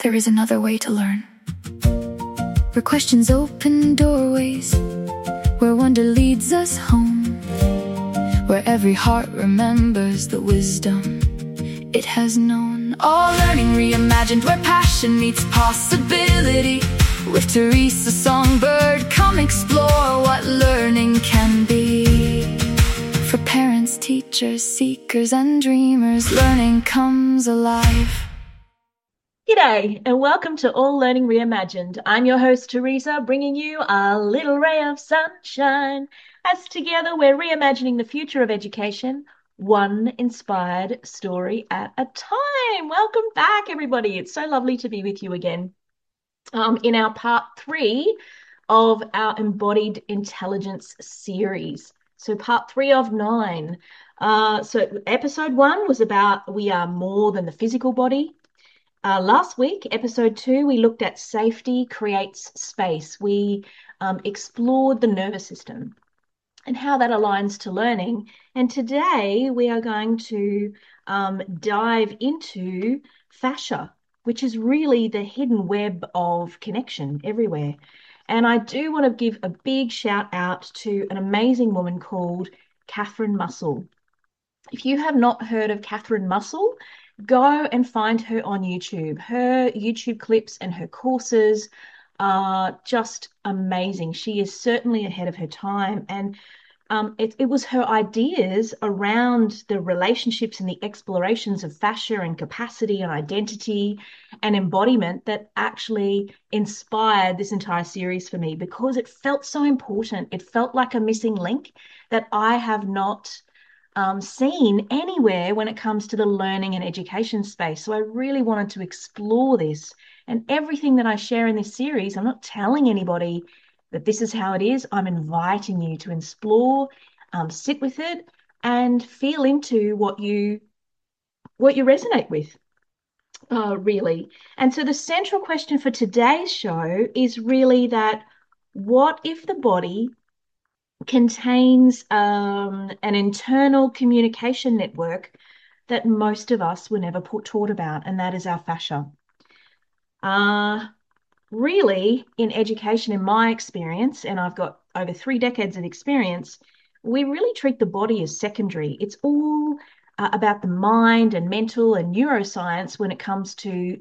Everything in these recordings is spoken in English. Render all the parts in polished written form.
there is another way to learn. Where questions open doorways, where wonder leads us home, where every heart remembers the wisdom it has known. All learning reimagined, where passion meets possibility. With Teresa Songbird, come explore what learning can be. For parents, teachers, seekers, and dreamers, learning comes alive. G'day, and welcome to All Learning Reimagined. I'm your host, Teresa, bringing you a little ray of sunshine. As together we're reimagining the future of education, one inspired story at a time. Welcome back, everybody. It's so lovely to be with you again. In our part 3 of our Embodied Intelligence series. So part 3 of 9. So episode 1 was about we are more than the physical body. Last week, episode 2, we looked at safety creates space. We explored the nervous system and how that aligns to learning. And today we are going to dive into fascia, which is really the hidden web of connection everywhere. And I do want to give a big shout out to an amazing woman called Catherine Mussel. If you have not heard of Catherine Mussel, go and find her on YouTube. Her YouTube clips and her courses are just amazing. She is certainly ahead of her time. And it was her ideas around the relationships and the explorations of fascia and capacity and identity and embodiment that actually inspired this entire series for me, because it felt so important. It felt like a missing link that I have not seen anywhere when it comes to the learning and education space. So I really wanted to explore this. And everything that I share in this series, I'm not telling anybody that this is how it is. I'm inviting you to explore, sit with it, and feel into what you resonate with, really. And so the central question for today's show is really that: what if the body contains an internal communication network that most of us were never taught about, and that is our fascia? Really, in education, in my experience, and I've got over 3 decades of experience, we really treat the body as secondary. It's all about the mind and mental and neuroscience when it comes to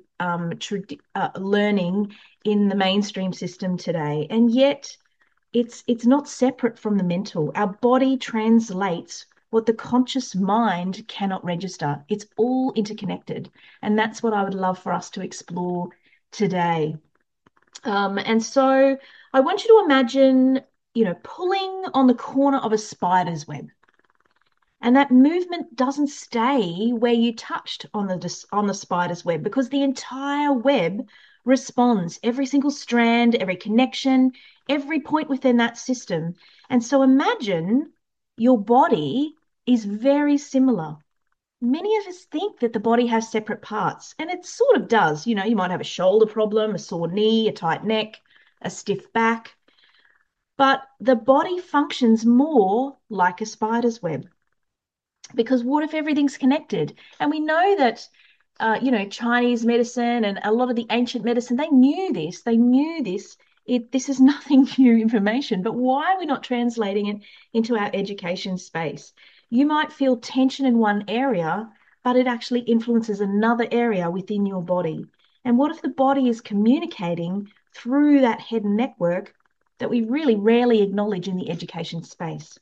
learning in the mainstream system today. And yet, it's not separate from the mental. Our body translates what the conscious mind cannot register. It's all interconnected. And that's what I would love for us to explore today. And so I want you to imagine, pulling on the corner of a spider's web. And that movement doesn't stay where you touched on the spider's web, because the entire web responds, every single strand, every connection, every point within that system. And so imagine your body is very similar. Many of us think that the body has separate parts, and it sort of does. You might have a shoulder problem, a sore knee, a tight neck, a stiff back. But the body functions more like a spider's web. Because what if everything's connected? And we know that, Chinese medicine and a lot of the ancient medicine, they knew this. They knew this. This is nothing new information, but why are we not translating it into our education space? You might feel tension in one area, but it actually influences another area within your body. And what if the body is communicating through that head and network that we really rarely acknowledge in the education space?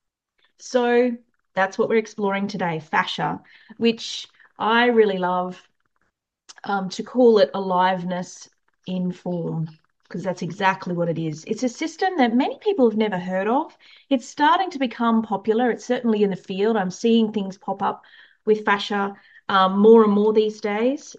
So that's what we're exploring today, fascia, which I really love to call it aliveness in form, because that's exactly what it is. It's a system that many people have never heard of. It's starting to become popular. It's certainly in the field. I'm seeing things pop up with fascia more and more these days.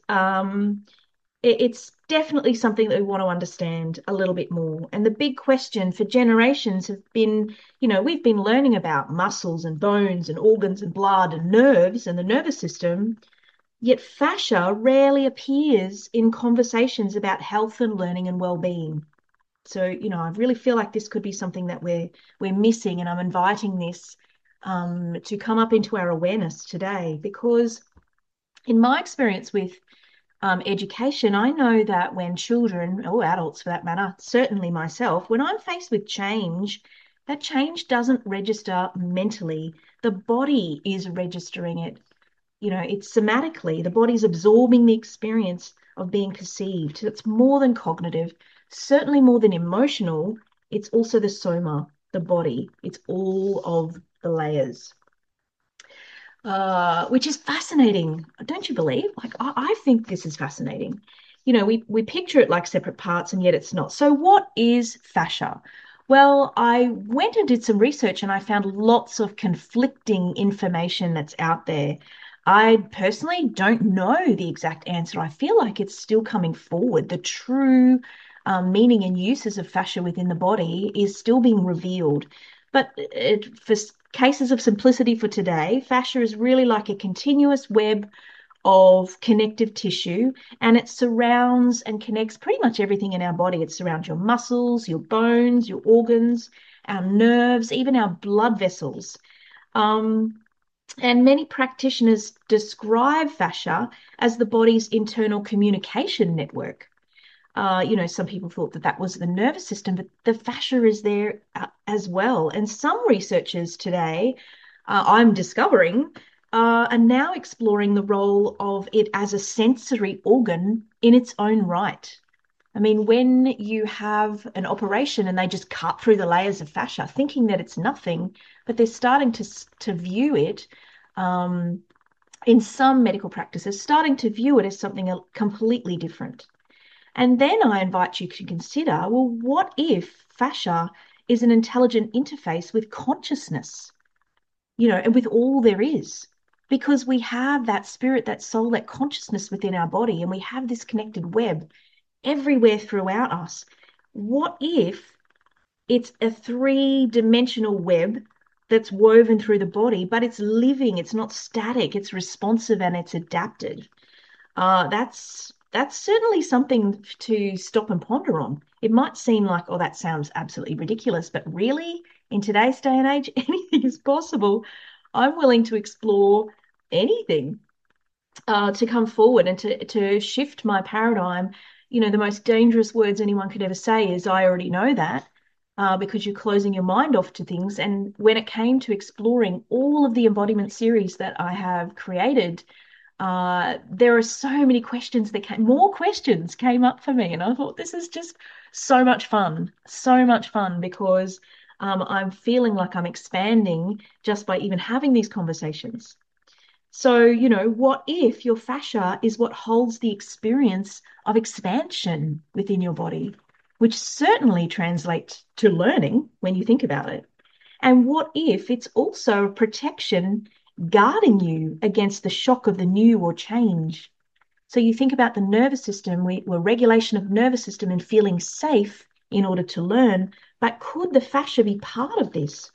It's definitely something that we want to understand a little bit more. And the big question for generations have been, we've been learning about muscles and bones and organs and blood and nerves and the nervous system, yet fascia rarely appears in conversations about health and learning and well-being. So, I really feel like this could be something that we're missing, and I'm inviting this to come up into our awareness today, because in my experience with education, I know that when children, or adults for that matter, certainly myself, when I'm faced with change, that change doesn't register mentally. The body is registering it. It's somatically, the body's absorbing the experience of being perceived. It's more than cognitive, certainly more than emotional. It's also the soma, the body. It's all of the layers, which is fascinating. Don't you believe? Like, I think this is fascinating. We picture it like separate parts, and yet it's not. So, what is fascia? Well, I went and did some research and I found lots of conflicting information that's out there. I personally don't know the exact answer. I feel like it's still coming forward. The true meaning and uses of fascia within the body is still being revealed. But for cases of simplicity for today, fascia is really like a continuous web of connective tissue, and it surrounds and connects pretty much everything in our body. It surrounds your muscles, your bones, your organs, our nerves, even our blood vessels. Um, and many practitioners describe fascia as the body's internal communication network. Some people thought that that was the nervous system, but the fascia is there as well. And some researchers today, I'm discovering, are now exploring the role of it as a sensory organ in its own right. I mean, when you have an operation and they just cut through the layers of fascia, thinking that it's nothing, but they're starting to view it, um, in some medical practices, starting to view it as something completely different. And then I invite you to consider, well, what if fascia is an intelligent interface with consciousness, and with all there is? Because we have that spirit, that soul, that consciousness within our body, and we have this connected web everywhere throughout us. What if it's a three-dimensional web that's woven through the body, but it's living, it's not static, it's responsive and it's adaptive? That's certainly something to stop and ponder on. It might seem like, oh, that sounds absolutely ridiculous, but really, in today's day and age, anything is possible. I'm willing to explore anything to come forward and to shift my paradigm. The most dangerous words anyone could ever say is, I already know that, because you're closing your mind off to things. And when it came to exploring all of the embodiment series that I have created, there are so many questions more questions came up for me. And I thought, this is just so much fun because I'm feeling like I'm expanding just by even having these conversations. So, what if your fascia is what holds the experience of expansion within your body, which certainly translates to learning when you think about it? And what if it's also a protection guarding you against the shock of the new or change? So you think about the nervous system, we're regulation of nervous system and feeling safe in order to learn, but could the fascia be part of this?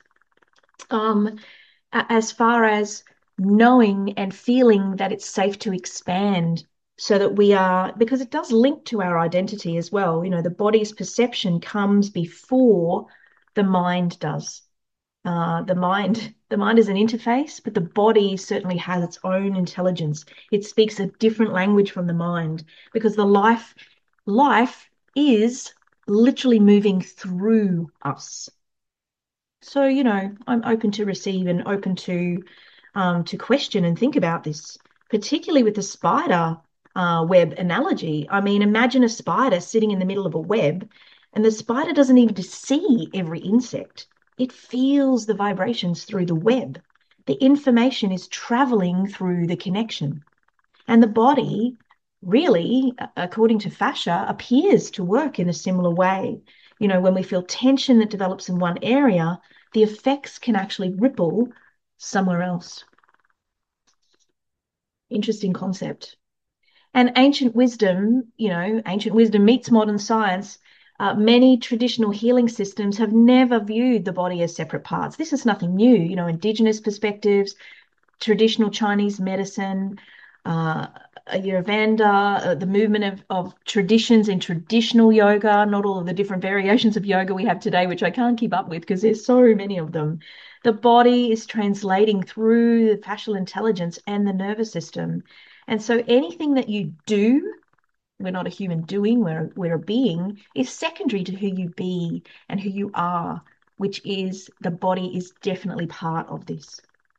As far as knowing and feeling that it's safe to expand so that we are, because it does link to our identity as well. The body's perception comes before the mind does. The mind is an interface, but the body certainly has its own intelligence. It speaks a different language from the mind because the life is literally moving through us. So, I'm open to receive and open to question and think about this, particularly with the spider web analogy. I mean, imagine a spider sitting in the middle of a web, and the spider doesn't even see every insect. It feels the vibrations through the web. The information is traveling through the connection. And the body really, according to fascia, appears to work in a similar way. When we feel tension that develops in one area, the effects can actually ripple somewhere else. Interesting concept. And ancient wisdom meets modern science. Many traditional healing systems have never viewed the body as separate parts. This is nothing new. Indigenous perspectives, traditional Chinese medicine, Ayurveda, the movement of traditions in traditional yoga, not all of the different variations of yoga we have today, which I can't keep up with because there's so many of them. The body is translating through the fascial intelligence and the nervous system. And so anything that you do we're not a human doing, we're a being, is secondary to who you be and who you are, which is the body is definitely part of this.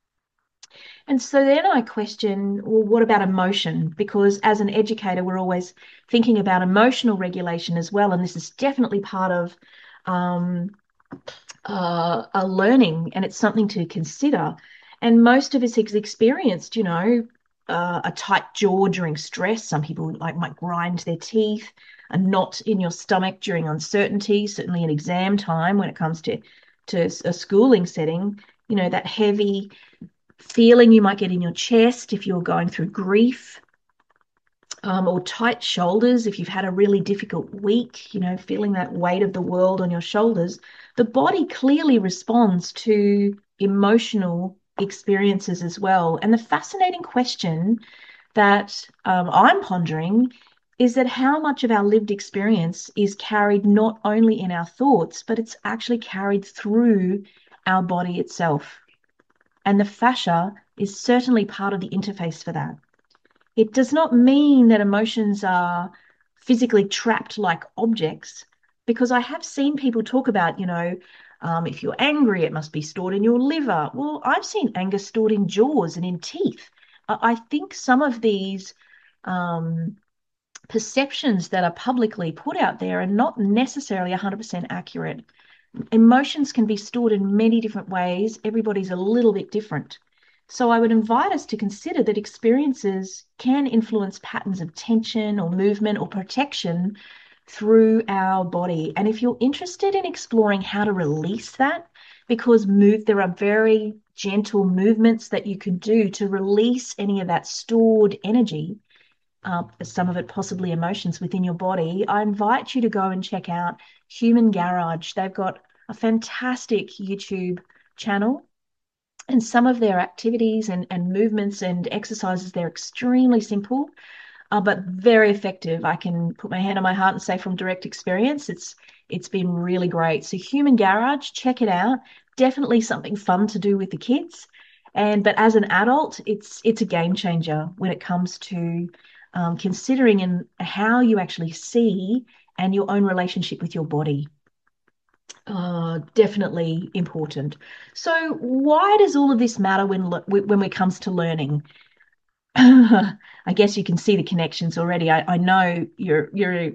And so then I question, well, what about emotion? Because as an educator, we're always thinking about emotional regulation as well. And this is definitely part of um, a learning, and it's something to consider. And most of us has experienced, a tight jaw during stress. Some people like might grind their teeth, a knot in your stomach during uncertainty, certainly in exam time when it comes to a schooling setting, that heavy feeling you might get in your chest if you're going through grief, or tight shoulders if you've had a really difficult week, feeling that weight of the world on your shoulders. The body clearly responds to emotional experiences as well. And the fascinating question that I'm pondering is that how much of our lived experience is carried not only in our thoughts, but it's actually carried through our body itself. And the fascia is certainly part of the interface for that. It does not mean that emotions are physically trapped like objects, because I have seen people talk about, if you're angry, it must be stored in your liver. Well, I've seen anger stored in jaws and in teeth. I think some of these um, perceptions that are publicly put out there are not necessarily 100% accurate. Emotions can be stored in many different ways. Everybody's a little bit different. So I would invite us to consider that experiences can influence patterns of tension or movement or protection through our body. And if you're interested in exploring how to release that, because there are very gentle movements that you can do to release any of that stored energy, some of it possibly emotions within your body, I invite you to go and check out Human Garage. They've got a fantastic YouTube channel, and some of their activities and movements and exercises, they're extremely simple, but very effective. I can put my hand on my heart and say from direct experience, it's been really great. So Human Garage, check it out. Definitely something fun to do with the kids. But as an adult, it's a game changer when it comes to considering and how you actually see and your own relationship with your body. Definitely important. So why does all of this matter when it comes to learning? I guess you can see the connections already. I know you're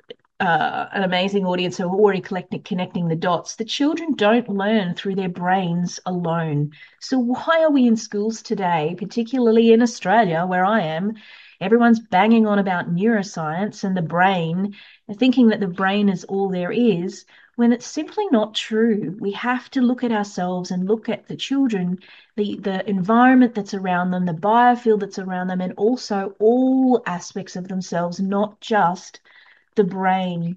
an amazing audience who are already connecting the dots. The children don't learn through their brains alone. So why are we in schools today, particularly in Australia, where I am? Everyone's banging on about neuroscience and the brain, thinking that the brain is all there is, when it's simply not true. We have to look at ourselves and look at the children, the environment that's around them, the biofield that's around them, and also all aspects of themselves, not just the brain.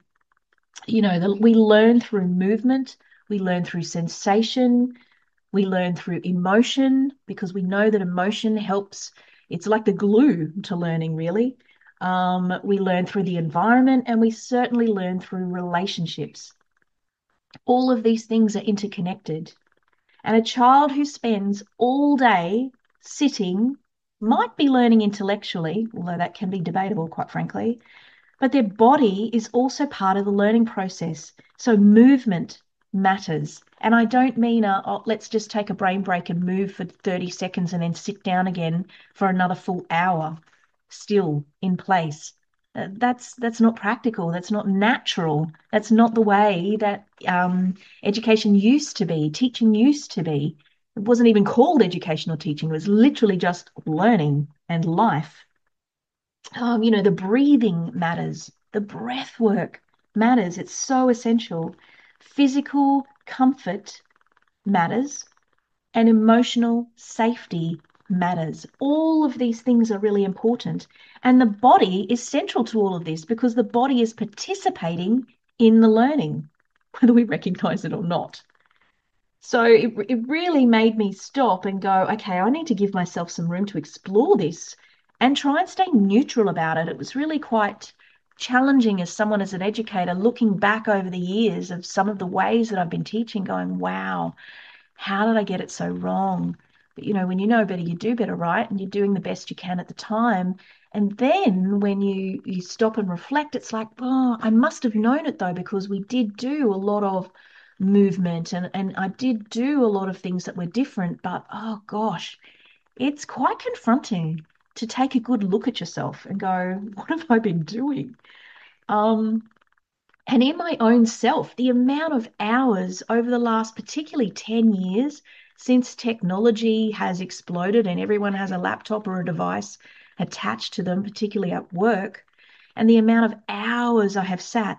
We learn through movement, we learn through sensation, we learn through emotion, because we know that emotion helps. It's like the glue to learning, really. We learn through the environment, and we certainly learn through relationships. All of these things are interconnected. And a child who spends all day sitting might be learning intellectually, although that can be debatable, quite frankly, but their body is also part of the learning process. So movement matters. And I don't mean let's just take a brain break and move for 30 seconds and then sit down again for another full hour, still in place. That's not practical. That's not natural. That's not the way that education used to be, teaching used to be. It wasn't even called educational teaching. It was literally just learning and life. The breathing matters, the breath work matters. It's so essential. Physical comfort matters, and emotional safety matters. All of these things are really important. And the body is central to all of this because the body is participating in the learning, whether we recognize it or not. So it really made me stop and go, okay, I need to give myself some room to explore this and try and stay neutral about it. It was really quite challenging as someone, as an educator, looking back over the years of some of the ways that I've been teaching, going, wow, how did I get it so wrong? But when you know better, you do better, right? And you're doing the best you can at the time. And then when you stop and reflect, it's like, oh, I must have known it though, because we did do a lot of movement and I did do a lot of things that were different, but oh gosh, it's quite confronting to take a good look at yourself and go, what have I been doing? Um, and in my own self, the amount of hours over the last particularly 10 years since technology has exploded and everyone has a laptop or a device attached to them, particularly at work, and the amount of hours I have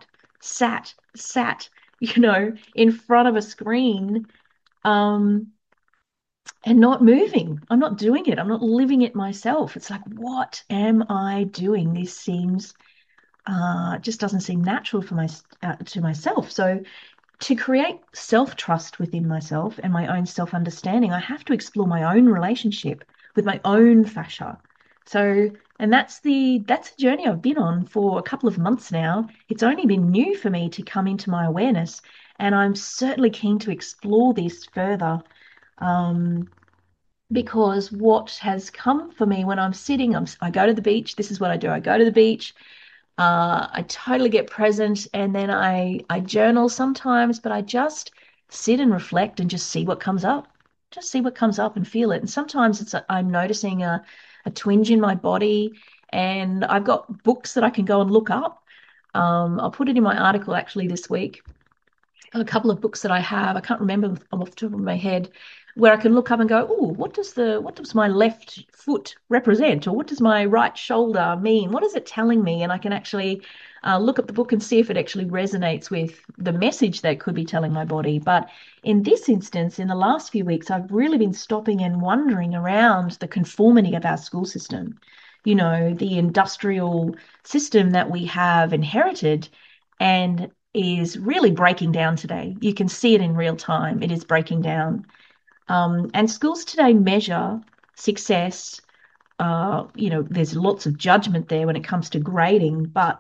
sat, in front of a screen, um, and not moving. I'm not doing it. I'm not living it myself. It's like, what am I doing? This seems just doesn't seem natural for to myself. So to create self-trust within myself and my own self-understanding, I have to explore my own relationship with my own fascia. So, and that's a journey I've been on for a couple of months now. It's only been new for me to come into my awareness, and I'm certainly keen to explore this further. Um, because what has come for me when I'm sitting, I go to the beach. This is what I do. I go to the beach. I totally get present, and then I journal sometimes, but I just sit and reflect and just see what comes up. Just see what comes up and feel it. And sometimes I'm noticing a twinge in my body, and I've got books that I can go and look up. I'll put it in my article actually this week, a couple of books that I have. I can't remember off the top of my head, where I can look up and go, oh, what does my left foot represent, or what does my right shoulder mean? What is it telling me? And I can actually look at the book and see if it actually resonates with the message that could be telling my body. But in this instance, in the last few weeks, I've really been stopping and wondering around the conformity of our school system. The industrial system that we have inherited and is really breaking down today. You can see it in real time. It is breaking down. And schools today measure success. There's lots of judgment there when it comes to grading, but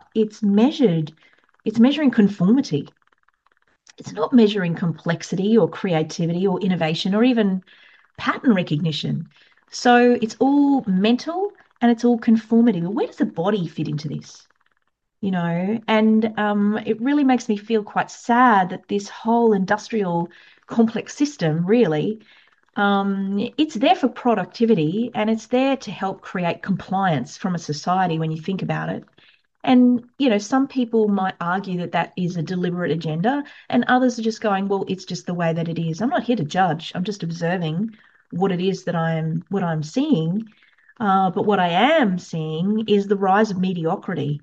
it's measuring conformity. It's not measuring complexity or creativity or innovation or even pattern recognition. So it's all mental and it's all conformity. Well, where does the body fit into this? And it really makes me feel quite sad that this whole industrial complex system really, it's there for productivity and it's there to help create compliance from a society when you think about it. And, some people might argue that that is a deliberate agenda, and others are just going, well, it's just the way that it is. I'm not here to judge. I'm just observing what it is that what I'm seeing. But what I am seeing is the rise of mediocrity.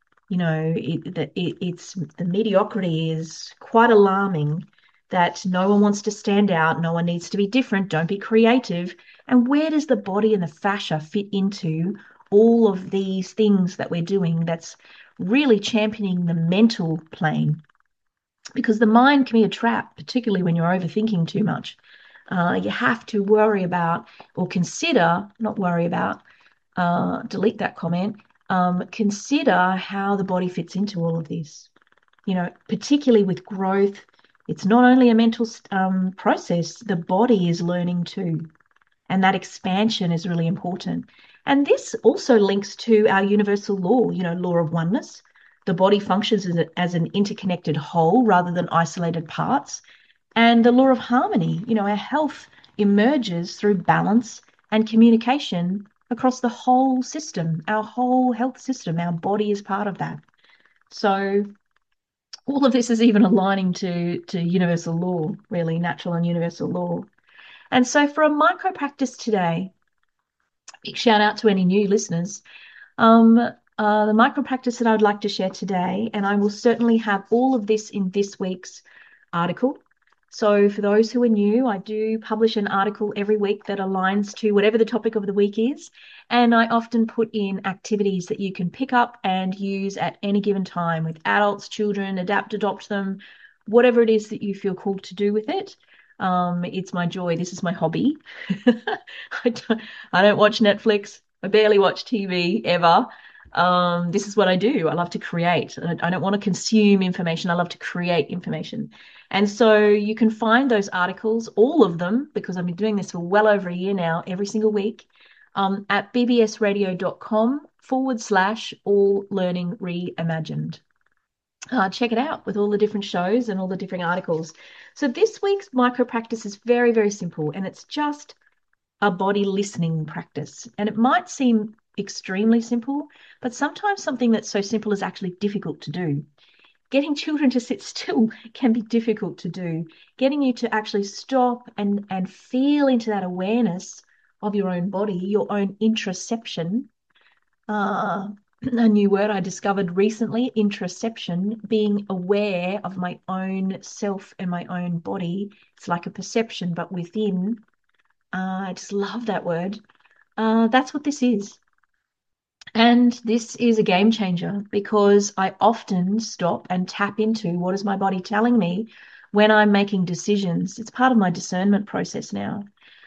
It's the mediocrity is quite alarming, that no one wants to stand out, no one needs to be different, don't be creative. And where does the body and the fascia fit into all of these things that we're doing that's really championing the mental plane? Because the mind can be a trap, particularly when you're overthinking too much. You have to worry about, or consider, not worry about, delete that comment, consider how the body fits into all of this. Particularly with growth, it's not only a mental process, the body is learning too. And that expansion is really important. And this also links to our universal law, law of oneness. The body functions as an interconnected whole rather than isolated parts. And the law of harmony, our health emerges through balance and communication across the whole system, our whole health system. Our body is part of that. So all of this is even aligning to universal law, really, natural and universal law. And so for a micro practice today, big shout out to any new listeners. The micro practice that I would like to share today, and I will certainly have all of this in this week's article. So for those who are new, I do publish an article every week that aligns to whatever the topic of the week is. And I often put in activities that you can pick up and use at any given time with adults, children, adopt them, whatever it is that you feel called to do with it. It's my joy. This is my hobby. I don't watch Netflix. I barely watch TV ever. This is what I do. I love to create. I don't want to consume information. I love to create information. And so you can find those articles, all of them, because I've been doing this for well over a year now, every single week, at bbsradio.com /all learning reimagined. Check it out with all the different shows and all the different articles. So this week's micro practice is very, very simple, and it's just a body listening practice. And it might seem extremely simple, but sometimes something that's so simple is actually difficult to do. Getting children to sit still can be difficult to do. Getting you to actually stop and feel into that awareness of your own body, your own introception. A new word I discovered recently, introception, being aware of my own self and my own body. It's like a perception, but within. I just love that word. That's what this is. And this is a game changer because I often stop and tap into what is my body telling me when I'm making decisions. It's part of my discernment process now.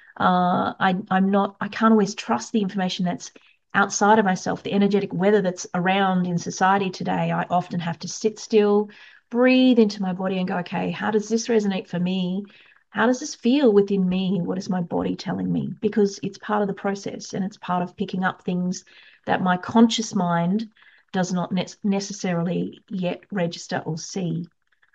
I can't always trust the information that's outside of myself, the energetic weather that's around in society today. I often have to sit still, breathe into my body and go, okay, how does this resonate for me? How does this feel within me? What is my body telling me? Because it's part of the process and it's part of picking up things that my conscious mind does not necessarily yet register or see.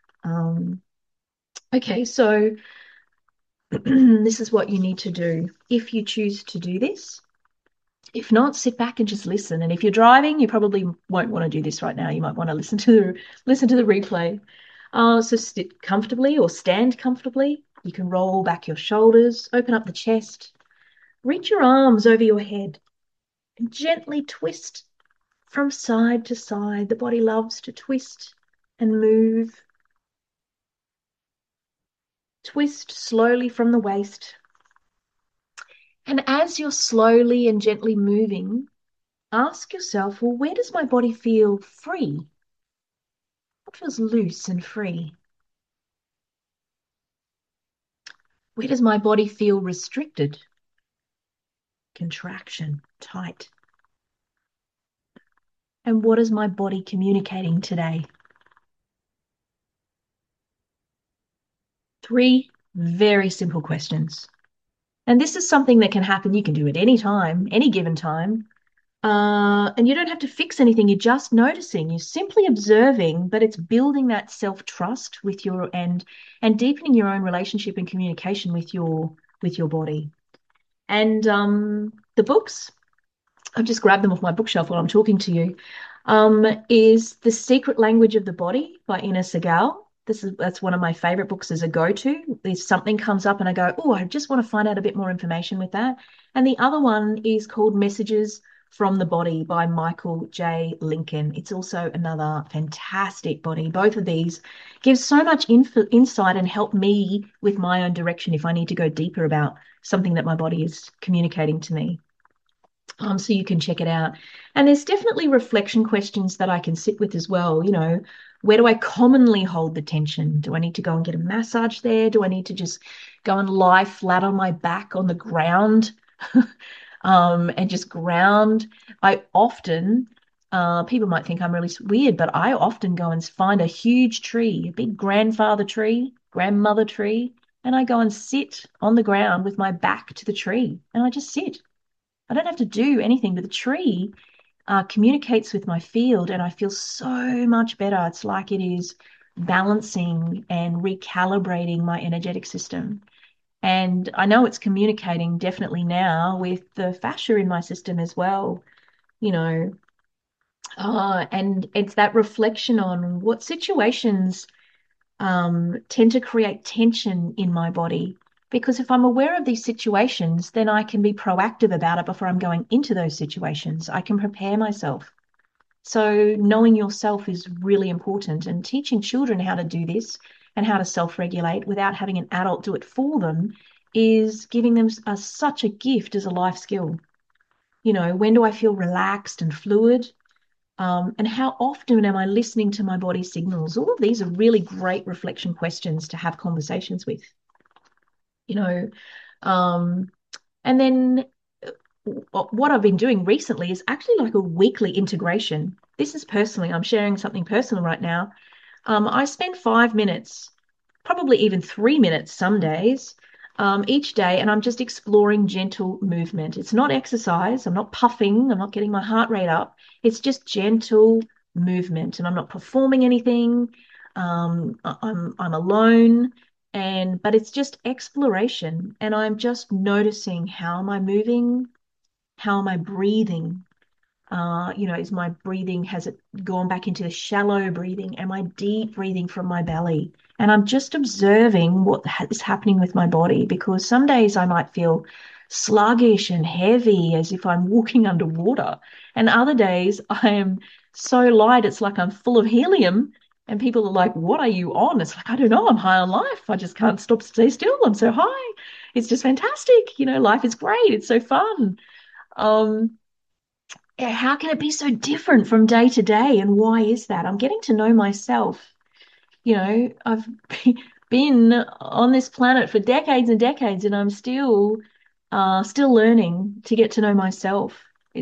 Okay, so this is what you need to do if you choose to do this. If not, sit back and just listen. And if you're driving, you probably won't want to do this right now. You might want to listen to the replay. So sit comfortably or stand comfortably. You can roll back your shoulders, open up the chest, reach your arms over your head, and gently twist from side to side. The body loves to twist and move. Twist slowly from the waist. And as you're slowly and gently moving, ask yourself, well, where does my body feel free? What feels loose and free? Where does my body feel restricted? Contraction, tight. And what is my body communicating today? 3 very simple questions. And this is something that can happen. You can do it any time, any given time. And you don't have to fix anything. You're just noticing. You're simply observing, but it's building that self-trust with your and deepening your own relationship and communication with your body. And the books, I've just grabbed them off my bookshelf while I'm talking to you, is The Secret Language of the Body by Ina Segal. That's one of my favorite books as a go-to. If something comes up and I go, oh, I just want to find out a bit more information with that. And the other one is called Messages from the Body by Michael J. Lincoln. It's also another fantastic body. Both of these give so much insight and help me with my own direction if I need to go deeper about something that my body is communicating to me. So you can check it out. And there's definitely reflection questions that I can sit with as well. You know, where do I commonly hold the tension? Do I need to go and get a massage there? Do I need to just go and lie flat on my back on the ground and just ground? I often, people might think I'm really weird, but I often go and find a huge tree, a big grandfather tree, grandmother tree, and I go and sit on the ground with my back to the tree and I just sit. I don't have to do anything, but the tree communicates with my field and I feel so much better. It's like it is balancing and recalibrating my energetic system. And I know it's communicating definitely now with the fascia in my system as well, you know. And it's that reflection on what situations tend to create tension in my body. Because if I'm aware of these situations, then I can be proactive about it before I'm going into those situations. I can prepare myself. So knowing yourself is really important, and teaching children how to do this and how to self-regulate without having an adult do it for them is giving them such a gift as a life skill. You know, when do I feel relaxed and fluid? And how often am I listening to my body signals? All of these are really great reflection questions to have conversations with, you know. And then what I've been doing recently is actually like a weekly integration. This is personally, I'm sharing something personal right now. I spend 5 minutes, probably even 3 minutes some days, each day, and I'm just exploring gentle movement. It's not exercise. I'm not puffing. I'm not getting my heart rate up. It's just gentle movement, and I'm not performing anything. I'm alone, but it's just exploration, and I'm just noticing, how am I moving? How am I breathing? Is my breathing, has it gone back into the shallow breathing? Am I deep breathing from my belly? And I'm just observing what is happening with my body, because some days I might feel sluggish and heavy as if I'm walking underwater. And other days I am so light, it's like I'm full of helium. And people are like, what are you on? It's like, I don't know, I'm high on life. I just can't stay still. I'm so high. It's just fantastic. Life is great. It's so fun. Um, how can it be so different from day to day? And why is that? I'm getting to know myself. I've been on this planet for decades and decades, and I'm still learning to get to know myself.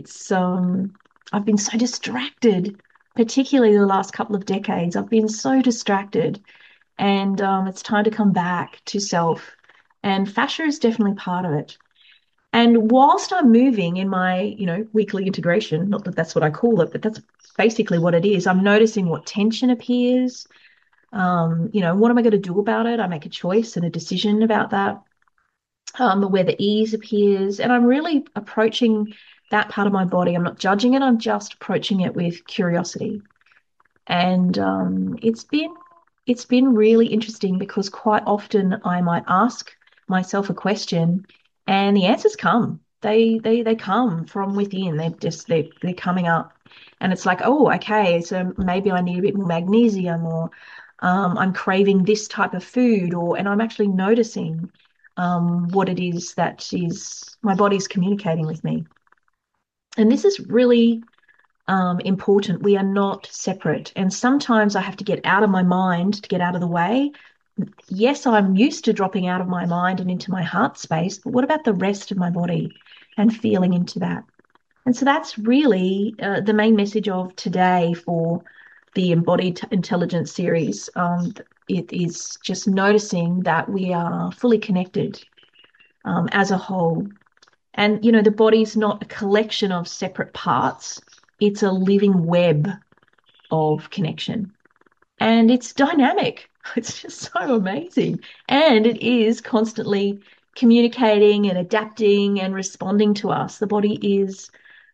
I've been so distracted, particularly the last couple of decades. I've been so distracted, and it's time to come back to self. And fascia is definitely part of it. And whilst I'm moving in my, weekly integration, not that that's what I call it, but that's basically what it is, I'm noticing what tension appears. What am I going to do about it? I make a choice and a decision about that. Where the ease appears, and I'm really approaching that part of my body. I'm not judging it. I'm just approaching it with curiosity. And it's been really interesting, because quite often I might ask myself a question, and the answers come. They come from within. They're coming up, and it's like, oh, okay, so maybe I need a bit more magnesium, or I'm craving this type of food, and I'm actually noticing what it is that is my body's communicating with me. And this is really important. We are not separate. And sometimes I have to get out of my mind to get out of the way. Yes, I'm used to dropping out of my mind and into my heart space, but what about the rest of my body and feeling into that? And so that's really the main message of today for the Embodied Intelligence series. It is just noticing that we are fully connected as a whole. And, the body's not a collection of separate parts. It's a living web of connection. And it's dynamic. It's just so amazing. And it is constantly communicating and adapting and responding to us. The body is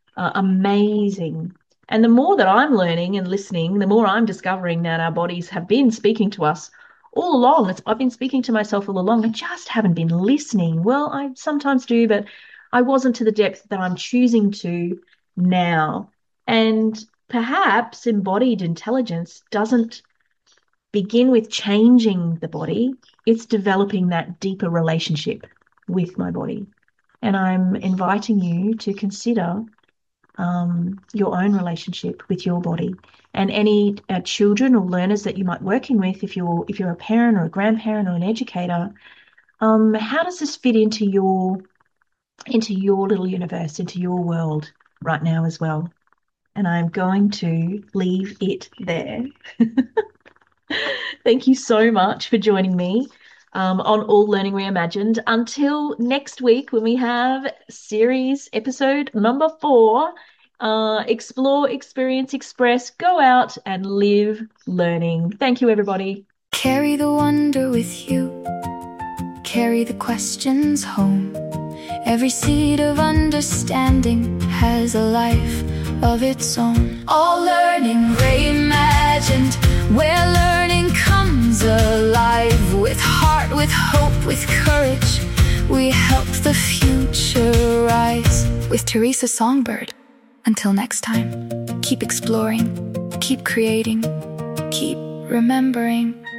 amazing. And the more that I'm learning and listening, the more I'm discovering that our bodies have been speaking to us all along. I've been speaking to myself all along. I just haven't been listening. Well, I sometimes do, but I wasn't to the depth that I'm choosing to now. And perhaps embodied intelligence doesn't begin with changing the body. It's developing that deeper relationship with my body. And I'm inviting you to consider your own relationship with your body, and any children or learners that you might be working with, if you're a parent or a grandparent or an educator. How does this fit into your little universe, into your world right now as well? And I'm going to leave it there. Thank you so much for joining me on All Learning Reimagined. Until next week, when we have series episode number 4, Explore, Experience, Express, go out and live learning. Thank you, everybody. Carry the wonder with you. Carry the questions home. Every seed of understanding has a life of its own. All learning reimagined, where learning comes alive. With heart, with hope, with courage, we help the future rise. With Teresa Songbird. Until next time, keep exploring, keep creating, keep remembering.